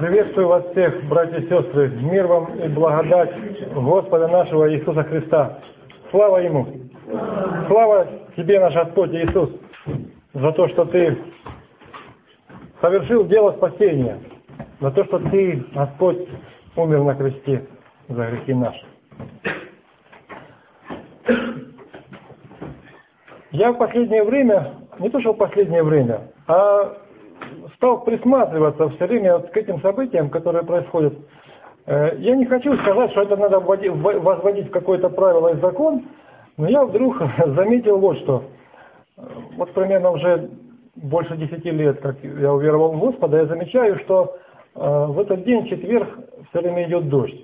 Приветствую вас всех, братья и сестры, мир вам и благодать Господа нашего Иисуса Христа. Слава Ему! Слава Тебе, наш Господь Иисус, за то, что Ты совершил дело спасения, за то, что Ты, Господь, умер на кресте за грехи наши. Я в последнее время, не то что в последнее время, а стал присматриваться все время к этим событиям, которые происходят. Я не хочу сказать, что это надо возводить в какое-то правило и закон, но я вдруг заметил вот что. Вот примерно уже больше 10 лет, как я уверовал в Господа, я замечаю, что в этот день, четверг, все время идет дождь.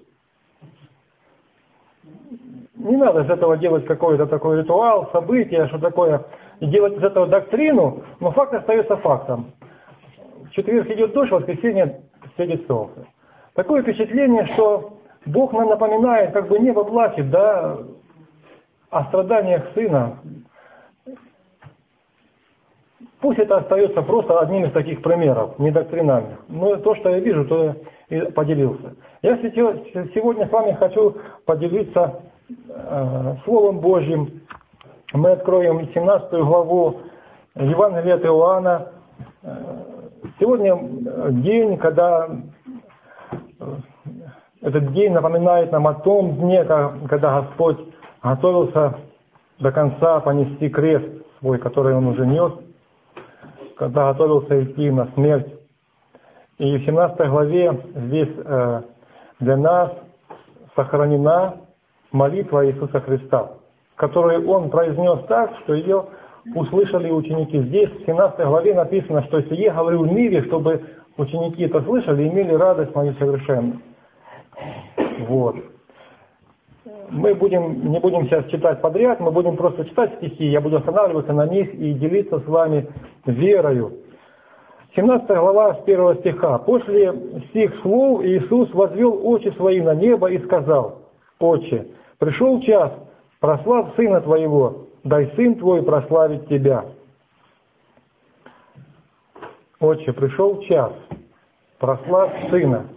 Не надо из этого делать какой-то такой ритуал, событие, что такое, и делать из этого доктрину, но факт остается фактом. В четверг идет дождь, в воскресенье светит солнце. Такое впечатление, что Бог нам напоминает, как бы небо плачет, да, о страданиях Сына. Пусть это остается просто одним из таких примеров, не доктринальных. Но то, что я вижу, то и поделился. Я сегодня с вами хочу поделиться Словом Божьим. Мы откроем 17 главу Евангелия от Иоанна. Сегодня день, когда этот день напоминает нам о том дне, когда Господь готовился до конца понести крест свой, который Он уже нес, когда готовился идти на смерть. И в 17 главе здесь для нас сохранена молитва Иисуса Христа, которую Он произнес так, что ее услышали ученики. Здесь в 17 главе написано, что «Сие говорю в мире, чтобы ученики это слышали и имели радость мою совершенную». Вот. Мы не будем сейчас читать подряд, мы будем просто читать стихи, я буду останавливаться на них и делиться с вами верою. 17 глава с 1 стиха. «После сих слов Иисус возвел очи свои на небо и сказал: Отче, пришел час, прославь Сына Твоего, дай Сын Твой прославить Тебя». Отче, пришел час, прославь Сына.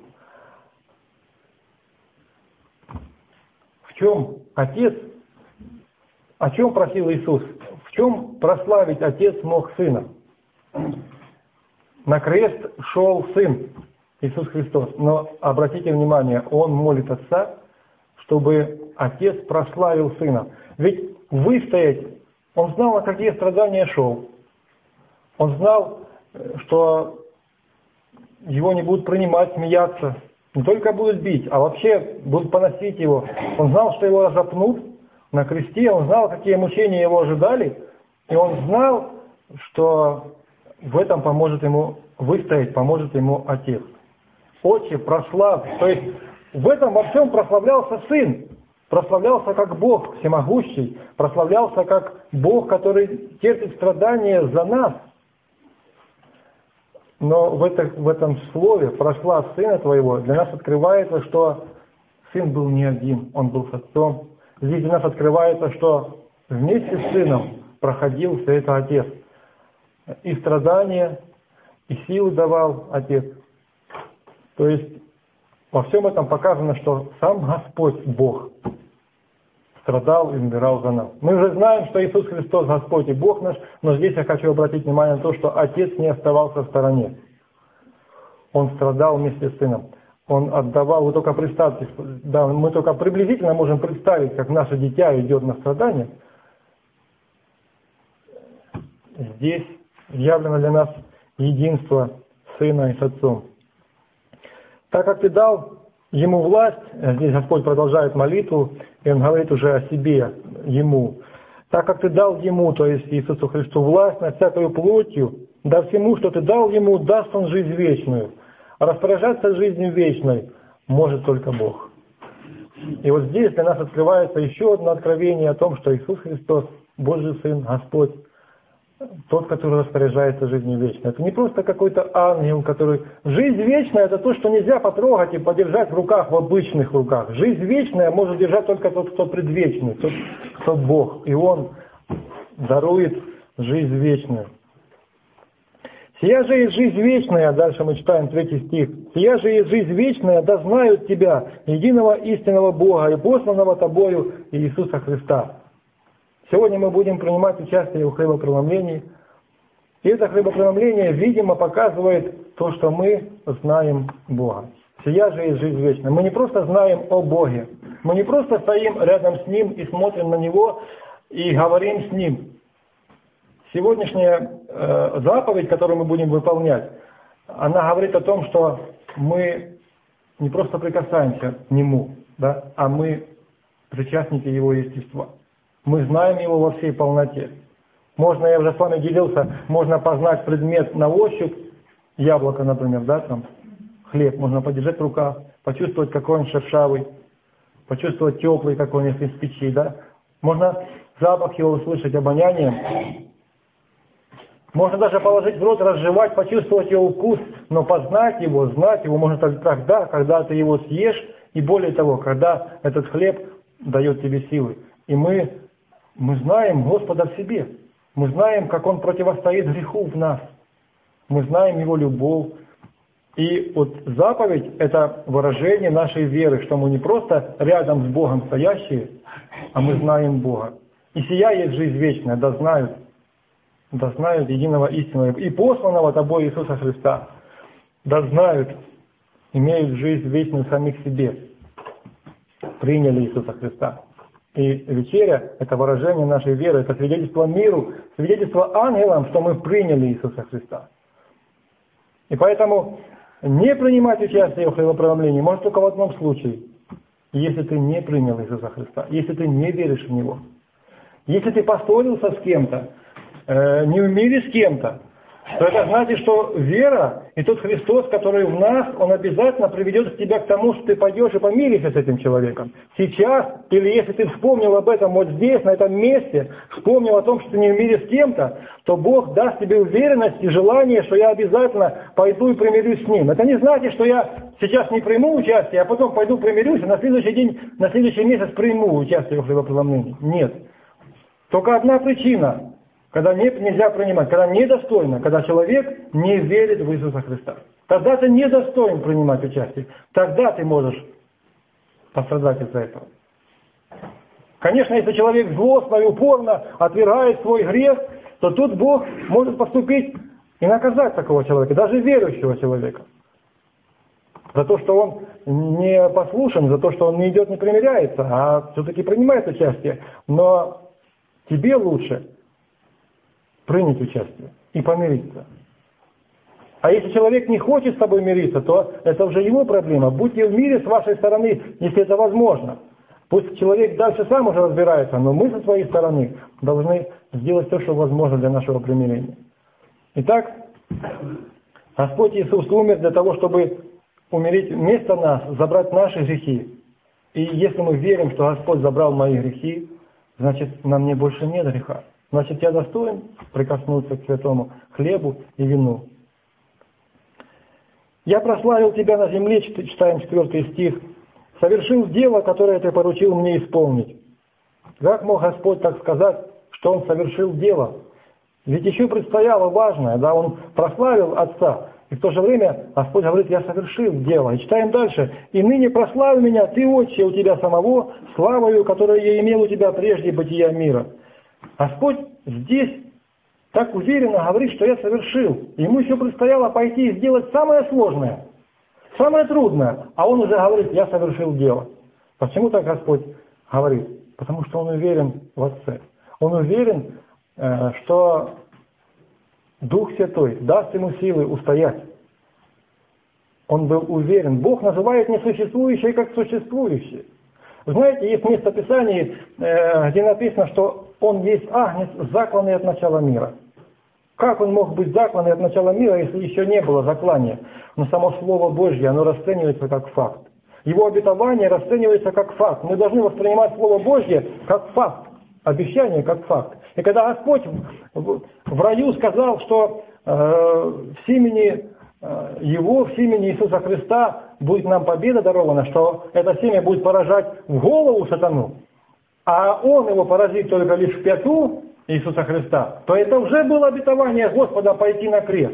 В чем Отец, о чем просил Иисус? В чем прославить Отец мог Сына? На крест шел Сын, Иисус Христос. Но обратите внимание, Он молит Отца, чтобы Отец прославил Сына. Ведь выстоять, Он знал, на какие страдания шел. Он знал, что Его не будут принимать, смеяться. Не только будут бить, а вообще будут поносить Его. Он знал, что Его разопнут на кресте. Он знал, какие мучения Его ожидали. И Он знал, что в этом поможет Ему выстоять, поможет Ему Отец. Отче, прославь. То есть в этом во всем прославлялся Сын. Прославлялся как Бог всемогущий. Прославлялся как Бог, который терпит страдания за нас. Но в этом слове «прославь Сына Твоего» для нас открывается, что Сын был не один, Он был с Отцом. Здесь для нас открывается, что вместе с Сыном проходил все это Отец. И страдания, и силы давал Отец. То есть во всем этом показано, что сам Господь Бог страдал и умирал за нас. Мы уже знаем, что Иисус Христос Господь и Бог наш, но здесь я хочу обратить внимание на то, что Отец не оставался в стороне. Он страдал вместе с Сыном. Он отдавал, вы только представьте, да, мы только приблизительно можем представить, как наше дитя идет на страдания. Здесь явлено для нас единство Сына и с Отцом. Так как Ты дал Ему власть, здесь Господь продолжает молитву, и Он говорит уже о себе, Ему. Так как Ты дал Ему, то есть Иисусу Христу, власть над всякою плотью, да всему, что Ты дал Ему, даст Он жизнь вечную. А распоряжаться жизнью вечной может только Бог. И вот здесь для нас открывается еще одно откровение о том, что Иисус Христос, Божий Сын, Господь, тот, который распоряжается жизнью вечной. Это не просто какой-то ангел, который... Жизнь вечная — это то, что нельзя потрогать и подержать в руках, в обычных руках. Жизнь вечная может держать только тот, кто предвечный, тот, кто Бог. И Он дарует жизнь вечную. «Сия же есть жизнь вечная», дальше мы читаем 3 стих, «Сия же есть жизнь вечная, да знают Тебя, единого истинного Бога и посланного Тобою Иисуса Христа». Сегодня мы будем принимать участие в хлебопреломлении. И это хлебопреломление, видимо, показывает то, что мы знаем Бога. «Сия же есть жизнь вечная». Мы не просто знаем о Боге, мы не просто стоим рядом с Ним и смотрим на Него и говорим с Ним. Сегодняшняя заповедь, которую мы будем выполнять, она говорит о том, что мы не просто прикасаемся к Нему, да, а мы причастники Его естества. Мы знаем Его во всей полноте. Можно, я уже с вами делился, можно познать предмет на ощупь, яблоко, например, да, там, хлеб, можно подержать в руках, почувствовать, какой он шершавый, почувствовать теплый, какой он из печи, да. Можно запах его услышать обонянием. Можно даже положить в рот, разжевать, почувствовать его вкус, но познать его, знать его можно только тогда, когда ты его съешь, и более того, когда этот хлеб дает тебе силы. И мы знаем Господа в себе. Мы знаем, как Он противостоит греху в нас. Мы знаем Его любовь. И вот заповедь – это выражение нашей веры, что мы не просто рядом с Богом стоящие, а мы знаем Бога. И сия есть жизнь вечная, да знают единого истинного и посланного Тобой Иисуса Христа, да знают, имеют жизнь вечную в самих себе, приняли Иисуса Христа. И вечеря – это выражение нашей веры, это свидетельство миру, свидетельство ангелам, что мы приняли Иисуса Христа. И поэтому не принимать участие в хлебопреломлении может только в одном случае, если ты не принял Иисуса Христа, если ты не веришь в Него. Если ты поссорился с кем-то, не в мире с кем-то, то это значит, что вера и тот Христос, который в нас, Он обязательно приведет тебя к тому, что ты пойдешь и помиришься с этим человеком. Сейчас, или если ты вспомнил об этом вот здесь, на этом месте, вспомнил о том, что ты не в мире с кем-то, то Бог даст тебе уверенность и желание, что я обязательно пойду и примирюсь с Ним. Это не значит, что я сейчас не приму участие, а потом пойду примирюсь, и на следующий день, на следующий месяц приму участие в хлебопреломлении. Нет. Только одна причина, когда нельзя принимать, когда недостойно, когда человек не верит в Иисуса Христа. Тогда ты недостоин принимать участие. Тогда ты можешь пострадать из-за этого. Конечно, если человек злостно и упорно отвергает свой грех, то тут Бог может поступить и наказать такого человека, даже верующего человека. За то, что он не послушен, за то, что он не идет, не примиряется, а все-таки принимает участие. Но тебе лучше принять участие и помириться. А если человек не хочет с тобой мириться, то это уже его проблема. Будьте в мире с вашей стороны, если это возможно. Пусть человек дальше сам уже разбирается, но мы со своей стороны должны сделать все, что возможно для нашего примирения. Итак, Господь Иисус умер для того, чтобы умереть вместо нас, забрать наши грехи. И если мы верим, что Господь забрал мои грехи, значит, на мне больше нет греха. Значит, я достоин прикоснуться к святому хлебу и вину. «Я прославил Тебя на земле», читаем 4 стих, «совершил дело, которое Ты поручил мне исполнить». Как мог Господь так сказать, что Он совершил дело? Ведь еще предстояло важное, да, Он прославил Отца, и в то же время Господь говорит: «Я совершил дело». И читаем дальше: «И ныне прославь меня, Ты, Отче, у Тебя самого, славою, которую я имел у Тебя прежде бытия мира». Господь здесь так уверенно говорит, что я совершил. Ему еще предстояло пойти и сделать самое сложное, самое трудное. А Он уже говорит: я совершил дело. Почему так Господь говорит? Потому что Он уверен в Отце. Он уверен, что Дух Святой даст ему силы устоять. Он был уверен. Бог называет несуществующее как существующее. Знаете, есть место Писания, где написано, что Он есть агнец, закланный от начала мира. Как Он мог быть закланный от начала мира, если еще не было заклания? Но само Слово Божье, оно расценивается как факт. Его обетование расценивается как факт. Мы должны воспринимать Слово Божье как факт, обещание как факт. И когда Господь в раю сказал, что в семени Его, в семени Иисуса Христа будет нам победа дарована, что это семя будет поражать в голову сатану, а Он его поразит только лишь в пяту Иисуса Христа, то это уже было обетование Господа пойти на крест.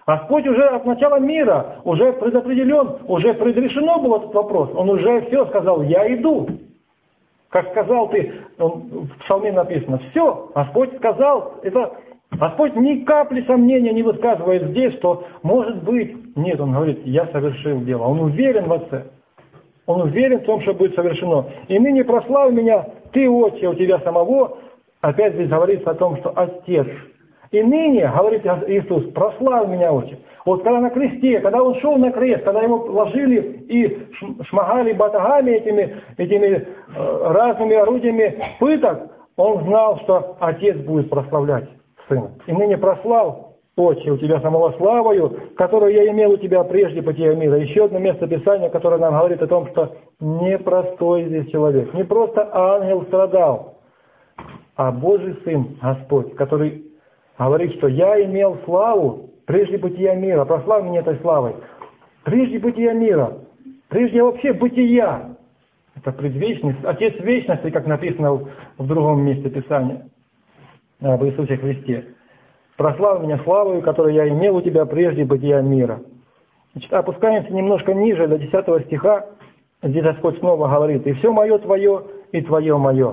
Господь уже от начала мира, уже предопределен, уже предрешено был этот вопрос. Он уже все сказал, я иду. Как сказал ты, в Псалме написано, все, Господь сказал, это Господь ни капли сомнения не высказывает здесь, что может быть. Нет, Он говорит, я совершил дело. Он уверен в Отце. Он уверен в том, что будет совершено. И ныне прославь меня, ты, Отче, у тебя самого. Опять здесь говорится о том, что Отец. И ныне, говорит Иисус, прославь меня, Отче. Вот когда на кресте, когда Он шел на крест, когда Его ложили и шмагали батагами этими разными орудиями пыток, Он знал, что Отец будет прославлять Сына. И ныне прославь, Отче, у тебя самого славою, которую я имел у тебя прежде бытия мира. Еще одно место Писания, которое нам говорит о том, что непростой здесь человек. Не просто ангел страдал, а Божий Сын, Господь, который говорит, что я имел славу прежде бытия мира. Прославь меня этой славой. Прежде бытия мира. Прежде вообще бытия. Это предвечность, Отец вечности, как написано в другом месте Писания об Иисусе Христе. Прославь меня славою, которую я имел у тебя прежде бытия мира. Значит, опускаемся немножко ниже, до 10 стиха. Здесь Господь снова говорит, и все мое твое, и твое мое.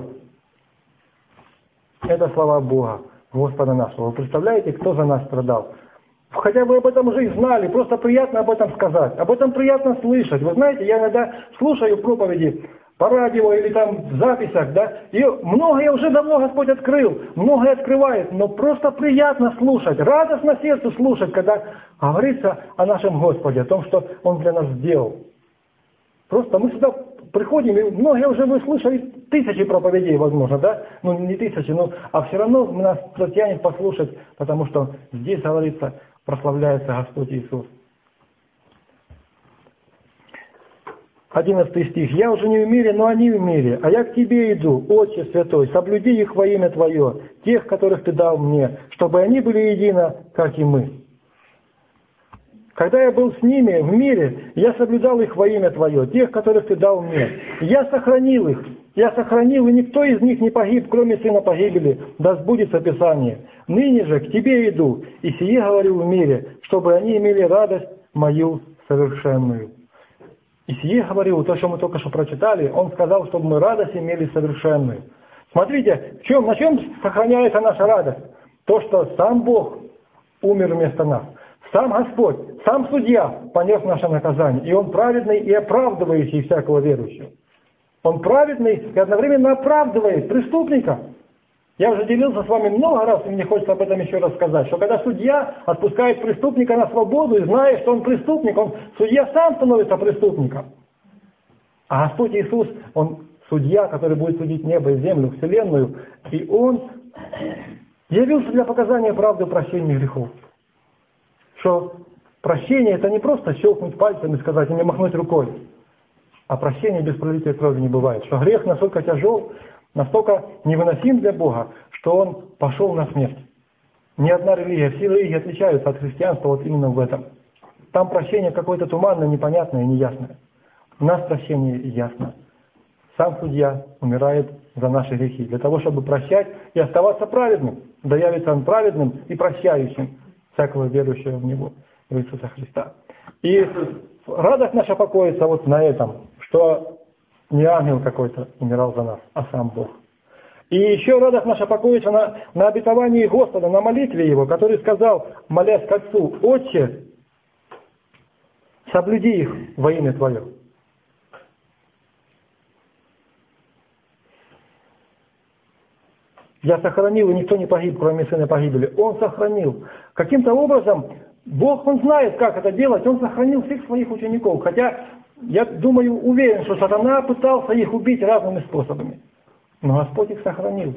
Это слова Бога, Господа нашего. Вы представляете, кто за нас страдал? Хотя вы об этом уже и знали, просто приятно об этом сказать. Об этом приятно слышать. Вы знаете, я иногда слушаю проповеди по радио или там в записях, да, и многое уже давно Господь открыл, многое открывает, но просто приятно слушать, радостно сердцу слушать, когда говорится о нашем Господе, о том, что Он для нас сделал. Просто мы сюда приходим, и многие уже вы слышали тысячи проповедей, возможно, да, ну не тысячи, а все равно нас тянет послушать, потому что здесь говорится, прославляется Господь Иисус. 11 стих. «Я уже не в мире, но они в мире, а я к Тебе иду, Отче Святой, соблюди их во имя Твое, тех, которых Ты дал мне, чтобы они были едино, как и мы. Когда я был с ними в мире, я соблюдал их во имя Твое, тех, которых Ты дал мне. Я сохранил их, и никто из них не погиб, кроме сына погибели, да сбудется Писание. Ныне же к Тебе иду, и сие говорю в мире, чтобы они имели радость мою совершенную». И сие говорил, то, что мы только что прочитали, Он сказал, чтобы мы радость имели совершенную. Смотрите, на чем сохраняется наша радость? То, что сам Бог умер вместо нас. Сам Господь, сам судья понес наше наказание. И Он праведный и оправдывающий всякого верующего. Он праведный и одновременно оправдывает преступника. Я уже делился с вами много раз, и мне хочется об этом еще раз сказать, что когда судья отпускает преступника на свободу и зная, что он преступник, судья сам становится преступником. А Господь Иисус, Он судья, который будет судить небо и землю, вселенную, и Он явился для показания правды о прощении грехов. Что прощение — это не просто щелкнуть пальцем и сказать, или махнуть рукой, а прощение без пролития крови не бывает. Что грех настолько тяжел, настолько невыносим для Бога, что Он пошел на смерть. Ни одна религия, все религии отличаются от христианства вот именно в этом. Там прощение какое-то туманное, непонятное, неясное. У нас прощение ясно. Сам судья умирает за наши грехи, для того, чтобы прощать и оставаться праведным. Да явится Он праведным и прощающим всякого верующего в Него, в Иисуса Христа. И радость наша покоится вот на этом, что не ангел какой-то умирал за нас, а сам Бог. И еще радость наша покоится на обетовании Господа, на молитве Его, который сказал, молясь к Отцу, «Отче, соблюди их во имя Твое». Я сохранил, и никто не погиб, кроме сына погибели. Он сохранил. Каким-то образом Бог, Он знает, как это делать, Он сохранил всех своих учеников. Хотя, я думаю, уверен, что сатана пытался их убить разными способами. Но Господь их сохранил.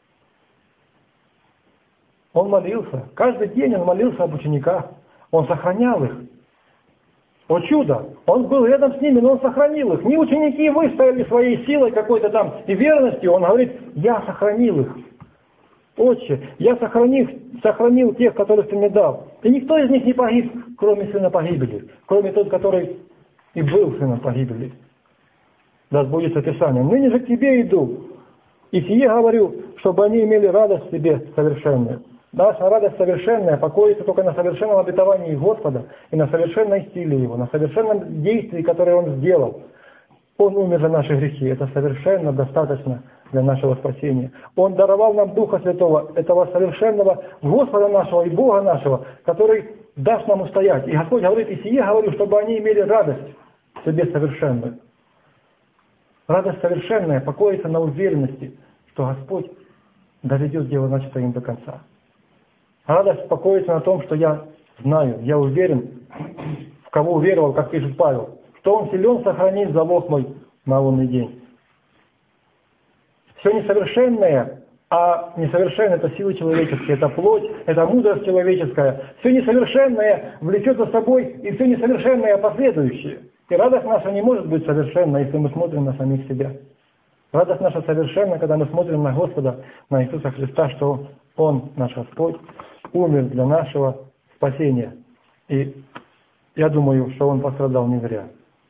Он молился. Каждый день Он молился об учениках. Он сохранял их. О чудо! Он был рядом с ними, но Он сохранил их. Не ученики выстояли своей силой какой-то там и верностью. Он говорит, я сохранил их. Отче, я сохранил тех, которых Ты мне дал. И никто из них не погиб, кроме сына погибели. Кроме тот, который и был сыном погибели. Да сбудется Писание. Ныне же к Тебе иду. И сие говорю, чтобы они имели радость в себе совершенную. Наша радость совершенная покоится только на совершенном обетовании Господа и на совершенной силе Его, на совершенном действии, которое Он сделал. Он умер за наши грехи. Это совершенно достаточно для нашего спасения. Он даровал нам Духа Святого, этого совершенного Господа нашего и Бога нашего, который даст нам устоять. И Господь говорит, и сие говорю, чтобы они имели радость в себе совершенную. Радость совершенная покоится на уверенности, что Господь доведет дело начатое им до конца. Радость покоится на том, что я знаю, я уверен, в кого уверовал, как пишет Павел, что Он силен сохранить залог мой на лунный день. Все несовершенное, а несовершенное — это силы человеческие, это плоть, это мудрость человеческая. Все несовершенное влечет за собой и все несовершенное последующее. И радость наша не может быть совершенна, если мы смотрим на самих себя. Радость наша совершенна, когда мы смотрим на Господа, на Иисуса Христа, что Он, наш Господь, умер для нашего спасения. И я думаю, что Он пострадал не зря.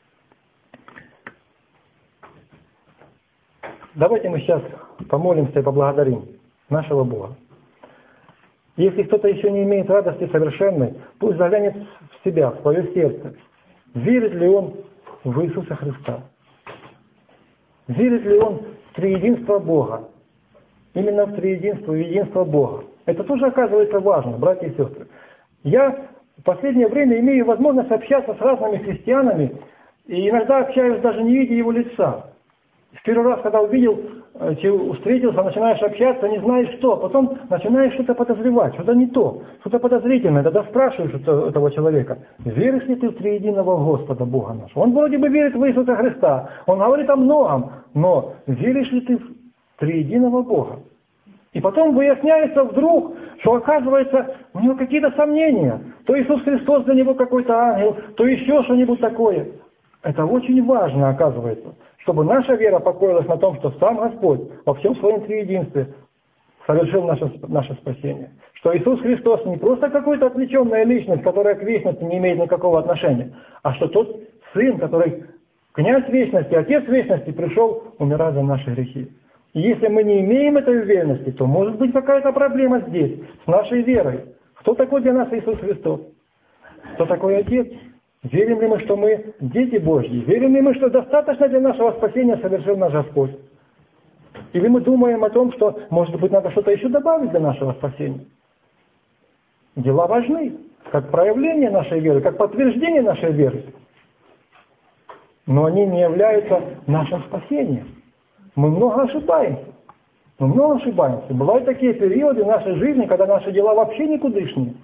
Давайте мы сейчас помолимся и поблагодарим нашего Бога. Если кто-то еще не имеет радости совершенной, пусть заглянет в себя, в свое сердце. Верит ли он в Иисуса Христа? Верит ли он в триединство Бога? Именно в триединство и единство Бога. Это тоже оказывается важно, братья и сестры. Я в последнее время имею возможность общаться с разными христианами, и иногда общаюсь даже не видя его лица. В первый раз, когда увидел, встретился, начинаешь общаться, не знаешь что, потом начинаешь что-то подозревать, что-то не то, что-то подозрительное, тогда спрашиваешь этого человека, веришь ли ты в триединого Господа Бога нашего? Он вроде бы верит в Иисуса Христа, он говорит о многом, но веришь ли ты в триединого Бога? И потом выясняется вдруг, что оказывается у него какие-то сомнения. То Иисус Христос для него какой-то ангел, то еще что-нибудь такое. Это очень важно, оказывается, чтобы наша вера покоилась на том, что сам Господь во всем своем триединстве совершил наше спасение. Что Иисус Христос не просто какая-то отвлеченная личность, которая к вечности не имеет никакого отношения, а что тот Сын, который князь вечности, Отец вечности, пришел умирать за наши грехи. И если мы не имеем этой уверенности, то может быть какая-то проблема здесь, с нашей верой. Кто такой для нас Иисус Христос? Кто такой Отец? Верим ли мы, что мы дети Божьи? Верим ли мы, что достаточно для нашего спасения совершил наш Господь? Или мы думаем о том, что, может быть, надо что-то еще добавить для нашего спасения? Дела важны, как проявление нашей веры, как подтверждение нашей веры. Но они не являются нашим спасением. Мы много ошибаемся. Бывают такие периоды в нашей жизни, когда наши дела вообще никудышние.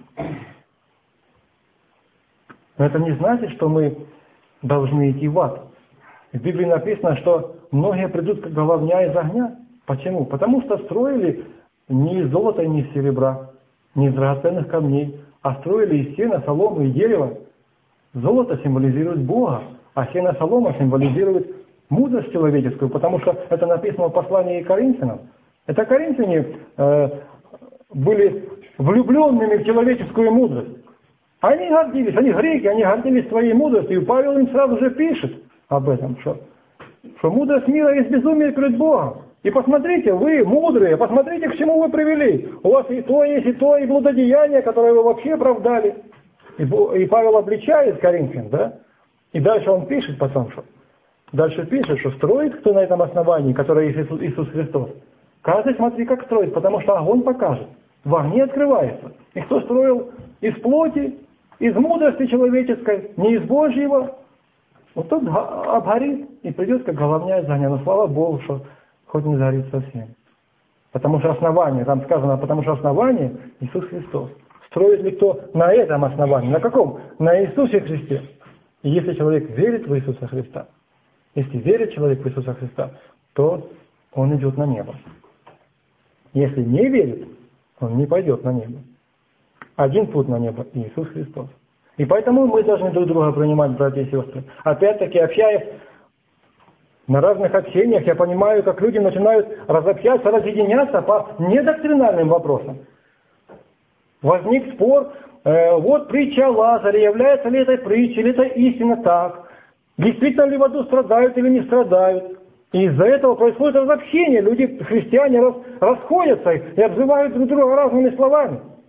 Но это не значит, что мы должны идти в ад. В Библии написано, что многие придут как головня из огня. Почему? Потому что строили не из золота, не из серебра, не из драгоценных камней, а строили из сена, соломы и дерева. Золото символизирует Бога, а сено, солома символизирует мудрость человеческую, потому что это написано в послании к Коринфянам. Это коринфяне были влюбленными в человеческую мудрость. Они гордились, они греки, они гордились своей мудростью. И Павел им сразу же пишет об этом, что мудрость мира есть безумие перед Богом. И посмотрите, вы мудрые, посмотрите, к чему вы привели. У вас и то, и блудодеяние, которое вы вообще оправдали. И Павел обличает Коринфян, да? И дальше он пишет потом, что строит кто на этом основании, которое есть Иисус Христос. Каждый смотри, как строит, потому что огонь покажет. В огне открывается. И кто строил из плоти, из мудрости человеческой, не из Божьего, вот тот обгорит и придет, как головня из огня. Но слава Богу, что хоть не сгорит совсем. Потому что основание, там сказано, потому что основание Иисус Христос. Строит ли кто на этом основании? На каком? На Иисусе Христе. И если человек верит в Иисуса Христа, если верит человек в Иисуса Христа, то он идет на небо. Если не верит, он не пойдет на небо. Один путь на небо – Иисус Христос. И поэтому мы должны друг друга принимать, братья и сестры. Опять-таки, общаясь на разных общениях, я понимаю, как люди начинают разобщаться, разъединяться по недоктринальным вопросам. Возник спор, вот притча о Лазаре, является ли этой притчей, или это истина так. Действительно ли в аду страдают или не страдают. И из-за этого происходит разобщение. Люди, христиане, расходятся и обзывают друг друга разными словами.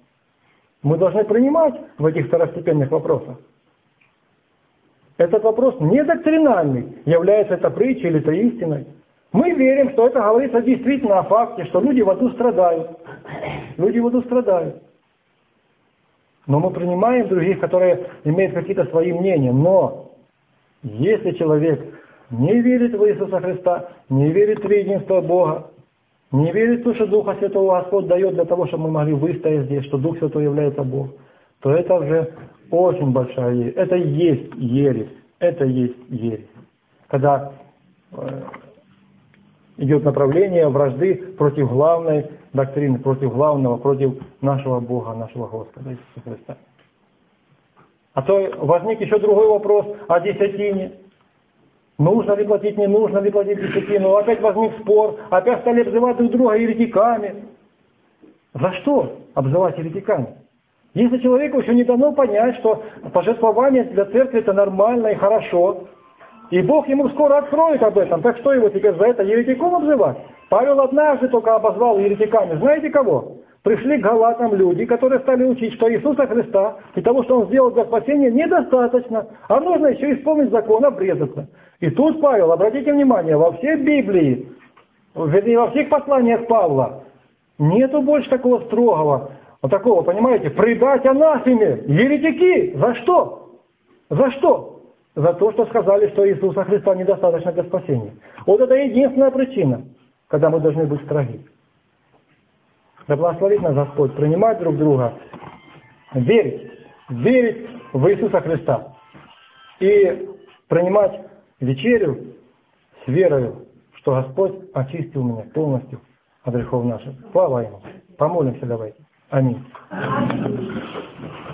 мы должны принимать в этих второстепенных вопросах. Этот вопрос не доктринальный, является это притчей или это истиной. Мы верим, что это говорится действительно о факте, что люди в аду страдают. Люди в аду страдают. Но мы принимаем других, которые имеют какие-то свои мнения. Но если человек не верит в Иисуса Христа, не верит в единство Бога, не верит в то, что Духа Святого Господь дает для того, чтобы мы могли выстоять здесь, что Дух Святой является Бог, то это уже очень большая ересь. Это и есть ересь. Это и есть ересь. Когда идет направление вражды против главной доктрины, против главного, против нашего Бога, нашего Господа Иисуса Христа. А то возник еще другой вопрос о десятине. Нужно ли платить, не нужно ли платить десятину. Опять возник спор, опять стали обзывать друг друга еретиками. За что обзывать еретиками? Если человеку еще не дано понять, что пожертвование для церкви это нормально и хорошо, и Бог ему скоро откроет об этом, так что его теперь за это еретиком обзывать? Павел однажды только обозвал еретиками. Знаете кого? Пришли к галатам люди, которые стали учить, что Иисуса Христа и того, что Он сделал для спасения, недостаточно, а нужно еще исполнить закон, обрезаться. И тут Павел, обратите внимание, во всей Библии, вернее, во всех посланиях Павла, нету больше такого строгого, вот такого, понимаете, предать анафеме, еретики. За что? За что? За то, что сказали, что Иисуса Христа недостаточно для спасения. Вот это единственная причина, когда мы должны быть строги. Да благословит нас Господь принимать друг друга, верить в Иисуса Христа и принимать вечерю с верою, что Господь очистил меня полностью от грехов наших. Слава Ему! Помолимся давайте. Аминь.